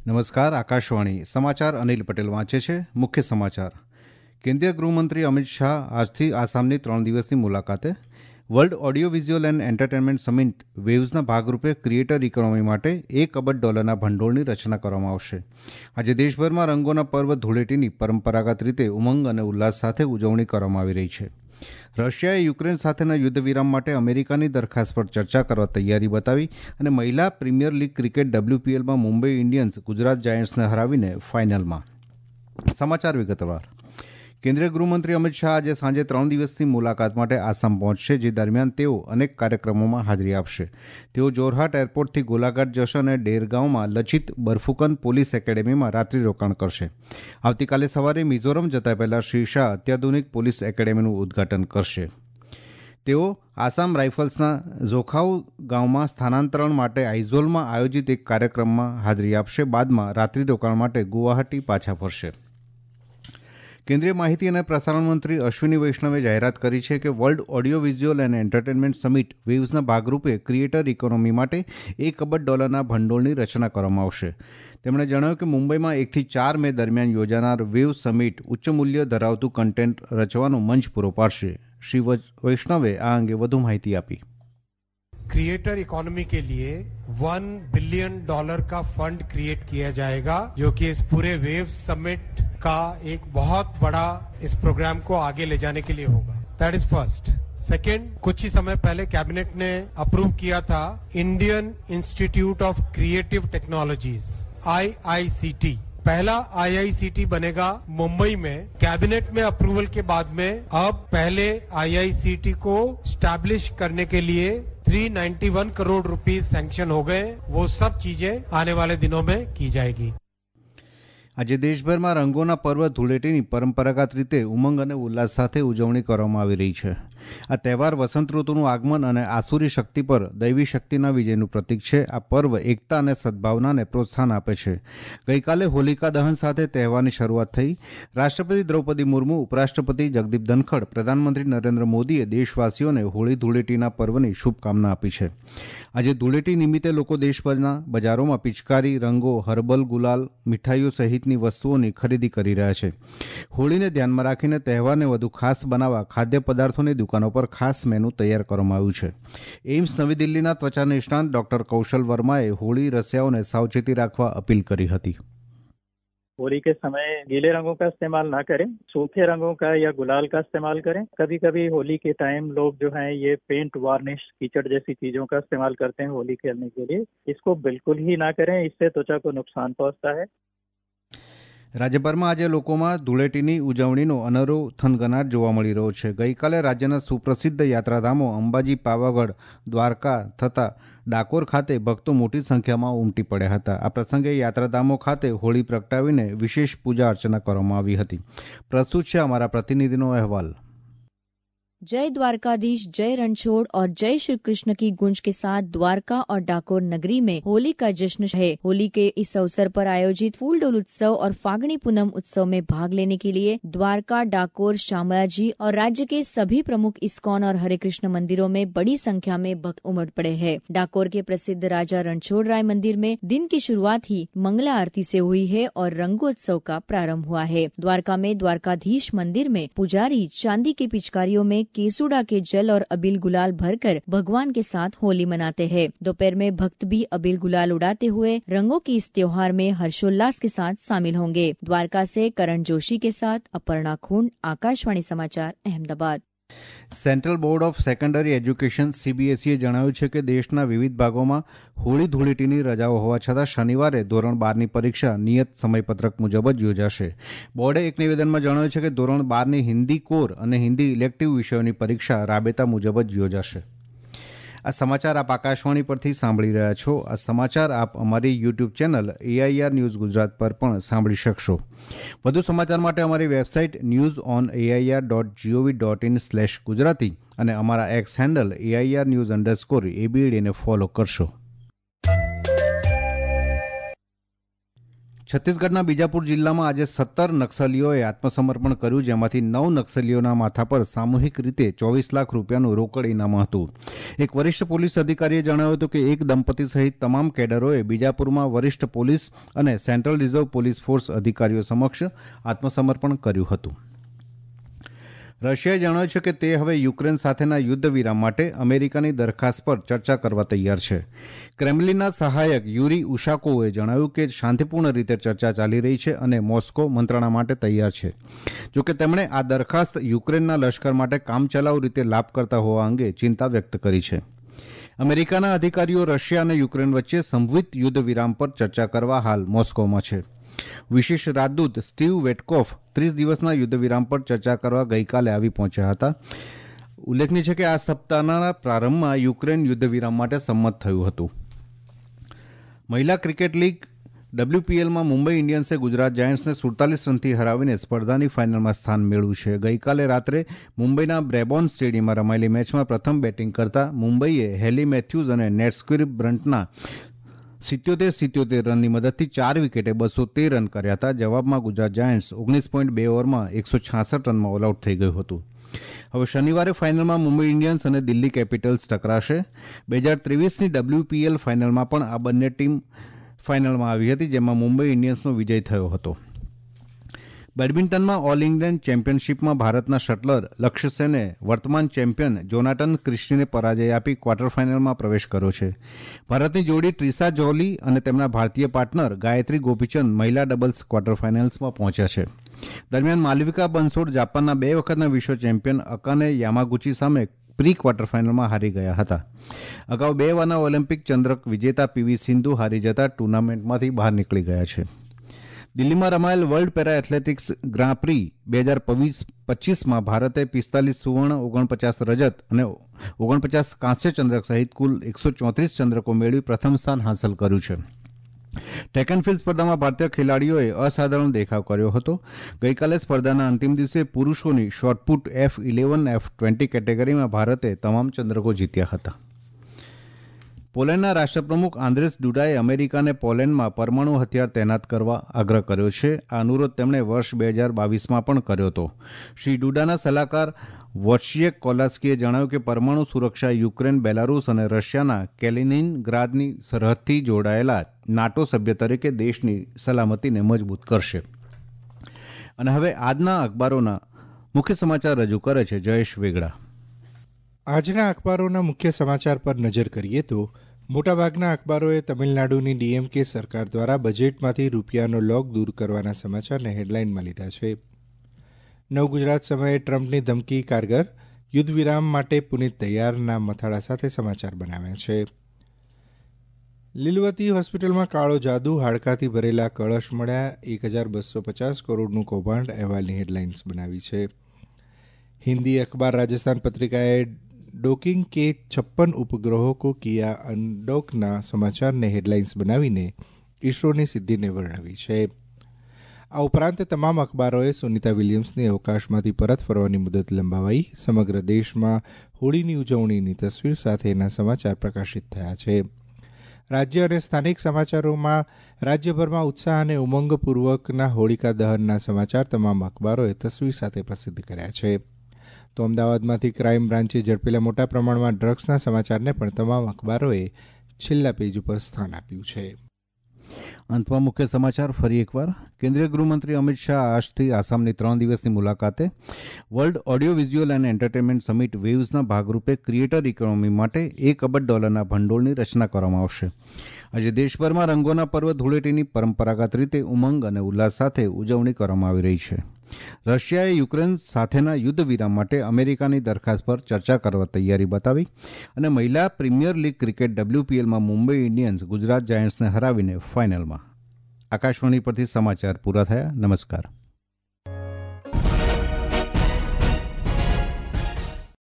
નમસ્કાર. આકાશવાણી સમાચાર અનિલ પટેલ વાંચે છે. મુખ્ય સમાચાર. કેન્દ્રીય ગૃહમંત્રી અમિત શાહ આજથી આસામની 3 દિવસની મુલાકાતે. World audio visual and entertainment summit વેવ્સના ભાગરૂપે ક્રિએટર ઇકોનોમી માટે $1 અબજ ભંડોળની રચના કરવામાં આવશે. આજે દેશભરમાં રંગોના પર્વ ધૂળેટીની પરંપરાગત રીતે ઉમંગ અને ઉલ્લાસ સાથે ઉજવણી કરવામાં આવી રહી છે. રશિયાએ યુક્રેન સાથેના યુદ્ધ વિરામ માટે અમેરિકાની દરખાસ્ત પર ચર્ચા કરવા તૈયારી બતાવી અને મહિલા પ્રીમિયર લીગ ક્રિકેટ WPLમાં મુંબઈ ઇન્ડિયન્સ ગુજરાત જાયન્ટ્સને હરાવીને ફાઇનલમાં. સમાચાર વિગતવાર. કેન્દ્રીય ગૃહમંત્રી અમિત શાહ આજે સાંજે 3 દિવસની મુલાકાત માટે આસામ પહોંચશે, જે દરમિયાન તેઓ અનેક કાર્યક્રમોમાં હાજરી આપશે. તેઓ જોરહાટ એરપોર્ટથી ગોલાઘાટ જશે અને ડેરગાંવમાં લચિત બરફુકન પોલીસ એકેડેમીમાં રાત્રિ રોકાણ કરશે. આવતીકાલે સવારે મિઝોરમ જતા પહેલા શ્રી શાહ અત્યાધુનિક પોલીસ એકેડેમીનું ઉદ્ઘાટન કરશે. તેઓ આસામ રાઇફલ્સના ઝોખાઉ ગામમાં સ્થાનાંતરણ માટે આઇઝોલમાં આયોજિત એક કાર્યક્રમમાં હાજરી આપશે. બાદમાં રાત્રિ રોકાણ માટે ગુવાહાટી પાછા ફરશે. કેન્દ્રીય માહિતી અને પ્રસારણ મંત્રી અશ્વિની વૈષ્ણવે જાહેરાત કરી છે કે world audio visual and entertainment summit વેવ્સના ભાગરૂપે ક્રિએટર ઇકોનોમી માટે $1 અબજ ભંડોળની રચના કરવામાં આવશે. તેમણે જણાવ્યું કે મુંબઈમાં 1થી 4 મે દરમિયાન યોજાનાર વેવ સમિટ ઉચ્ચ મૂલ્ય ધરાવતું કન્ટેન્ટ રચવાનો મંચ પૂરો પાડશે. શ્રી વૈષ્ણવે આ અંગે વધુ માહિતી આપી. क्रिएटर इकोनॉमी के लिए $1 बिलियन का फंड क्रिएट किया जाएगा, जो कि इस पूरे वेव समिट का एक बहुत बड़ा इस प्रोग्राम को आगे ले जाने के लिए होगा. That is first. सेकेंड, कुछ ही समय पहले कैबिनेट ने अप्रूव किया था Indian institute of creative technologies IICT. पहला IICT बनेगा मुंबई में. कैबिनेट में अप्रूवल के बाद में अब पहले IICT को स्टैब्लिश करने के लिए 391 करोड़ रुपीस सैंक्शन हो गए. वो सब चीजें आने वाले दिनों में की जाएगी. આજે દેશભરમાં રંગોના પર્વ ધૂળેટીની પરંપરાગત રીતે ઉમંગ અને ઉલ્લાસ સાથે ઉજવણી કરવામાં આવી રહી છે. આ તહેવાર વસંત ઋતુનું આગમન અને આસુરી શક્તિ પર દૈવી શક્તિના વિજયનું પ્રતીક છે. આ પર્વ એકતા અને સદભાવનાને પ્રોત્સાહન આપે છે. ગઈકાલે હોલિકા દહન સાથે તહેવારની શરૂઆત થઈ. રાષ્ટ્રપતિ દ્રૌપદી મુર્મુ, ઉપરાષ્ટ્રપતિ જગદીપ ધનખડ, પ્રધાનમંત્રી નરેન્દ્ર મોદીએ દેશવાસીઓને હોળી ધૂળેટીના પર્વની શુભકામના આપી છે. આજે ધૂળેટી નિમિત્તે લોકો દેશભરના બજારોમાં પિચકારી, રંગો, હર્બલ ગુલાલ, મીઠાઈઓ સહિત વસ્તુઓની ખરીદી કરી રહ્યા છે. હોળીને ધ્યાનમાં રાખીને તહેવારને વધુ ખાસ બનાવવા ખાદ્ય પદાર્થોની દુકાનો પર ખાસ મેનુ તૈયાર કરવામાં આવ્યું છે. એઇમ્સ નવી દિલ્હીના ત્વચા નિષ્ણાંત ડોક્ટર કૌશલ વર્માએ હોળી રસિયાઓને સાવચેતી રાખવા અપીલ કરી હતી. होली के समय गीले रंगों का इस्तेमाल ना करें, सूखे रंगों का या गुलाल का इस्तेमाल करें. कभी कभी होली के टाइम लोग जो हैं ये पेंट, वार्निश, कीचड़ जैसी चीजों का इस्तेमाल करते हैं होली खेलने के लिए. इसको बिल्कुल ही ना करें, इससे त्वचा को नुकसान पहुंचता है. રાજ્યભરમાં આજે લોકોમાં ધૂળેટીની ઉજવણીનો અનેરો થનગનાટ જોવા મળી રહ્યો છે. ગઈકાલે રાજ્યના સુપ્રસિદ્ધ યાત્રાધામો અંબાજી, પાવાગઢ, દ્વારકા તથા ડાકોર ખાતે ભક્તો મોટી સંખ્યામાં ઉમટી પડ્યા હતા. આ પ્રસંગે યાત્રાધામો ખાતે હોળી પ્રગટાવીને વિશેષ પૂજા અર્ચના કરવામાં આવી હતી. પ્રસ્તુત છે અમારા પ્રતિનિધિનો અહેવાલ. जय द्वारकाधीश, जय रणछोड़ और जय श्री कृष्ण की गूंज के साथ द्वारका और डाकोर नगरी में होली का जश्न है. होली के इस अवसर पर आयोजित फूल डोल उत्सव और फागणी पूनम उत्सव में भाग लेने के लिए द्वारका, डाकोर, शामलाजी और राज्य के सभी प्रमुख इस्कॉन और हरे कृष्ण मंदिरों में बड़ी संख्या में भक्त उमड़ पड़े हैं. डाकोर के प्रसिद्ध राजा रणछोड़ राय मंदिर में दिन की शुरुआत ही मंगला आरती से हुई है और रंगोत्सव का प्रारंभ हुआ है. द्वारका में द्वारकाधीश मंदिर में पुजारी चांदी की पिचकारियों में केसुड़ा के जल और अबील गुलाल भरकर भगवान के साथ होली मनाते हैं. दोपहर में भक्त भी अबील गुलाल उड़ाते हुए रंगों के इस त्योहार में हर्षोल्लास के साथ शामिल होंगे. द्वारका से करण जोशी के साथ अपर्णा खून, आकाशवाणी समाचार, Ahmedabad. Central board of secondary education CBSEએ જણાવ્યું છે કે દેશના વિવિધ ભાગોમાં હોળી ધૂળેટીની રજાઓ હોવા છતાં શનિવારે ધોરણ 12ની પરીક્ષા નિયત સમયપત્રક મુજબ જ યોજાશે. બોર્ડે એક નિવેદનમાં જણાવ્યું છે કે ધોરણ 12ની હિન્દી કોર અને હિન્દી ઇલેક્ટિવ વિષયોની પરીક્ષા રાબેતા મુજબ જ યોજાશે. આ સમાચાર આપ આકાશવાણી પરથી સાંભળી રહ્યા છો. આ સમાચાર આપ અમારી YouTube channel AIR news Gujarat પર પણ સાંભળી શકશો. વધુ સમાચાર માટે અમારી વેબસાઇટ news.air.gov.in/gujarati અને અમારા એક્સ હેન્ડલ AIR_news_ABD ને ફોલો કરશો. છત્તીસગઢના બીજાપુર જિલ્લામાં આજે 17 નક્સલીઓએ આત્મસમર્પણ કર્યું, જેમાંથી 9 નક્સલીઓના માથા પર સામૂહિક રીતે 24 લાખ રૂપિયાનું રોકડ ઇનામ હતું. એક વરિષ્ઠ પોલીસ અધિકારીએ જણાવ્યું હતું કે એક દંપતી સહિત તમામ કેડરોએ બીજાપુરમાં વરિષ્ઠ પોલીસ અને સેન્ટ્રલ રિઝર્વ પોલીસ ફોર્સ અધિકારીઓ સમક્ષ આત્મસમર્પણ કર્યું હતું. રશિયાએ જણાવ્યું છે કે તે હવે યુક્રેન સાથેના યુદ્ધ વિરામ માટે અમેરિકાની દરખાસ્ત પર ચર્ચા કરવા તૈયાર છે. ક્રેમલિનના સહાયક યુરી ઉશાકોવે જણાવ્યું કે શાંતિપૂર્ણ રીતે ચર્ચા ચાલી રહી છે અને મોસ્કો મંત્રણા માટે તૈયાર છે. જોકે તેમણે આ દરખાસ્ત યુક્રેનના લશ્કર માટે કામચલાઉ રીતે લાભ કરતા હોવા અંગે ચિંતા વ્યક્ત કરી છે. અમેરિકાના અધિકારીઓ રશિયા અને યુક્રેન વચ્ચે સંભવિત યુદ્ધ વિરામ પર ચર્ચા કરવા હાલ મોસ્કોમાં છે. વિશેષ રાજદૂત સ્ટીવ વેટકોફ 30 દિવસના યુદ્ધ વિરામ પર ચર્ચા કરવા ગઈકાલે આવી પહોંચ્યા હતા. ઉલ્લેખનીય છે કે આ સપ્તાહના પ્રારંભમાં યુક્રેન યુદ્ધ વિરામ માટે સંમત થયું હતું. મહિલા ક્રિકેટ લીગ WPLમાં મુંબઈ ઇન્ડિયન્સે ગુજરાત જાયન્ટ્સને 47 રનથી હરાવીને સ્પર્ધાની ફાઇનલમાં સ્થાન મેળવ્યું છે. ગઈકાલે રાત્રે મુંબઈના બ્રેબોર્ન સ્ટેડિયમમાં રમાયેલી મેચમાં પ્રથમ બેટિંગ કરતા મુંબઈએ હેલી મેથ્યુઝ અને નેટસ્ક્વિર બ્રન્ટના 77 રનની મદદથી 4 વિકેટે 213 રન કર્યા હતા. જવાબમાં ગુજરાત જાયન્ટ્સ 19.2 ઓવરમાં 166 રનમાં ઓલ આઉટ થઈ ગયું હતું. હવે શનિવારે ફાઇનલમાં મુંબઈ ઇન્ડિયન્સ અને દિલ્હી કેપિટલ્સ ટકરાશે. 2023ની WPL ફાઇનલમાં પણ આ બંને ટીમ ફાઇનલમાં આવી હતી, જેમાં મુંબઈ ઇન્ડિયન્સનો વિજય થયો હતો. બેડમિન્ટનમાં ઓલ ઇંગ્લેન્ડ ચેમ્પિયનશિપમાં ભારતના શટલર લક્ષ્ય સેને વર્તમાન ચેમ્પિયન જોનાટન ક્રિસ્ટીને પરાજય આપી ક્વાર્ટર ફાઇનલમાં પ્રવેશ કર્યો છે. ભારતની જોડી ટ્રિસા જોલી અને તેમના ભારતીય પાર્ટનર ગાયત્રી ગોપીચંદ મહિલા ડબલ્સ ક્વાર્ટર ફાઇનલ્સમાં પહોંચ્યા છે. દરમિયાન માલવિકા બનસોડ જાપાનના 2 વખતના વિશ્વ ચેમ્પિયન અકાને યામાગુચી સામે પ્રી ક્વાર્ટર ફાઇનલમાં હારી ગયા હતા. અગાઉ 2 વારના ઓલિમ્પિક ચંદ્રક વિજેતા PV સિંધુ હારી જતા ટુર્નામેન્ટમાંથી બહાર નીકળી ગયા છે. દિલ્હીમાં રમાયેલ world para athletics grand prix 2025માં ભારતે 45 સુવર્ણ, 49 રજત અને 49 કાંસ્ય ચંદ્રક સહિત કુલ 134 ચંદ્રકો મેળવી પ્રથમ સ્થાન હાંસલ કર્યું છે. ટ્રેક એન્ડ ફિલ્ડ સ્પર્ધામાં ભારતીય ખેલાડીઓએ અસાધારણ દેખાવ કર્યો હતો. ગઈકાલે સ્પર્ધાના અંતિમ દિવસે પુરુષોની શોર્ટપુટ F11, F20 કેટેગરીમાં ભારતે તમામ ચંદ્રકો જીત્યા હતા. પોલેન્ડના રાષ્ટ્રપ્રમુખ આંદ્રેસ ડુડાએ અમેરિકાને પોલેન્ડમાં પરમાણુ હથિયાર તૈનાત કરવા આગ્રહ કર્યો છે. આ અનુરોધ તેમણે વર્ષ 2022માં પણ કર્યો હતો. શ્રી ડુડાના સલાહકાર વોચિયેક કોલાસ્કીએ જણાવ્યું કે પરમાણુ સુરક્ષા યુક્રેન, બેલારૂસ અને રશિયાના કેલિનિનગ્રાદની સરહદથી જોડાયેલા નાટો સભ્ય તરીકે દેશની સલામતીને મજબૂત કરશે. અને હવે આજના અખબારોના મુખ્ય સમાચાર રજૂ કરે છે જયેશ વેગડા. આજના અખબારોના મુખ્ય સમાચાર પર નજર કરીએ તો મોટાભાગના અખબારોએ તમિલનાડુની DMK સરકાર દ્વારા બજેટમાંથી રૂપિયાનો લોક દૂર કરવાના સમાચારને હેડલાઇનમાં લીધા છે. નવગુજરાત સમયે ટ્રમ્પની ધમકી કારગર, યુદ્ધ વિરામ માટે પુનિત તૈયારના મથાળા સાથે સમાચાર બનાવ્યા છે. લીલવતી હોસ્પિટલમાં કાળો જાદુ, હાડકાથી ભરેલા કળશ મળ્યા, 1250 કરોડનું કૌભાંડ અહેવાલની હેડલાઇન્સ બનાવી છે. हिंदी अखबार राजस्थान पत्रिकाए डोकिंग के 56 उपग्रहों को किया अनडॉकना समाचारने हेडलाइन्स बनावीने ઈસરોની સિદ્ધિને વર્ણવી છે. આ ઉપરાંત તમામ અખબારોએ સુનિતા વિલિયમ્સની અવકાશમાંથી પરત ફરવાની મુદત લંબાવાઈ, સમગ્ર દેશમાં હોળીની ઉજવણીની તસવીર સાથેના સમાચાર પ્રકાશિત થયા છે. રાજ્ય અને સ્થાનિક સમાચારોમાં રાજ્યભરમાં ઉત્સાહ અને ઉમંગપૂર્વકના હોળિકા દહનના સમાચાર તમામ અખબારોએ તસવીર સાથે પ્રસિદ્ધ કર્યા છે. તો અમદાવાદમાંથી ક્રાઇમ બ્રાન્ચે ઝડપેલા મોટા પ્રમાણમાં ડ્રગ્સના સમાચારને પણ તમામ અખબારોએ છેલ્લા પેજ ઉપર સ્થાન આપ્યું છે. અંતમાં મુખ્ય સમાચાર ફરી એકવાર. કેન્દ્રીય ગૃહમંત્રી અમિત શાહ આજથી આસામની 3 દિવસની મુલાકાતે. World audio visual and entertainment summit વેવ્સના ભાગરૂપે ક્રિએટર ઇકોનોમી માટે $1 અબજ ભંડોળની રચના કરવામાં આવશે. આજે દેશભરમાં રંગોના પર્વ ધૂળેટીની પરંપરાગત રીતે ઉમંગ અને ઉલ્લાસ સાથે ઉજવણી કરવામાં આવી રહી છે. રશિયાએ યુક્રેન સાથેના યુદ્ધ વિરામ માટે અમેરિકાની દરખાસ્ત પર ચર્ચા કરવા તૈયારી બતાવી અને મહિલા પ્રીમિયર લીગ ક્રિકેટ WPLમાં મુંબઈ ઇન્ડિયન્સ ગુજરાત જાયન્ટ્સને હરાવીને ફાઇનલમાં. આકાશવાણી પરથી સમાચાર પૂરા થયા. નમસ્કાર.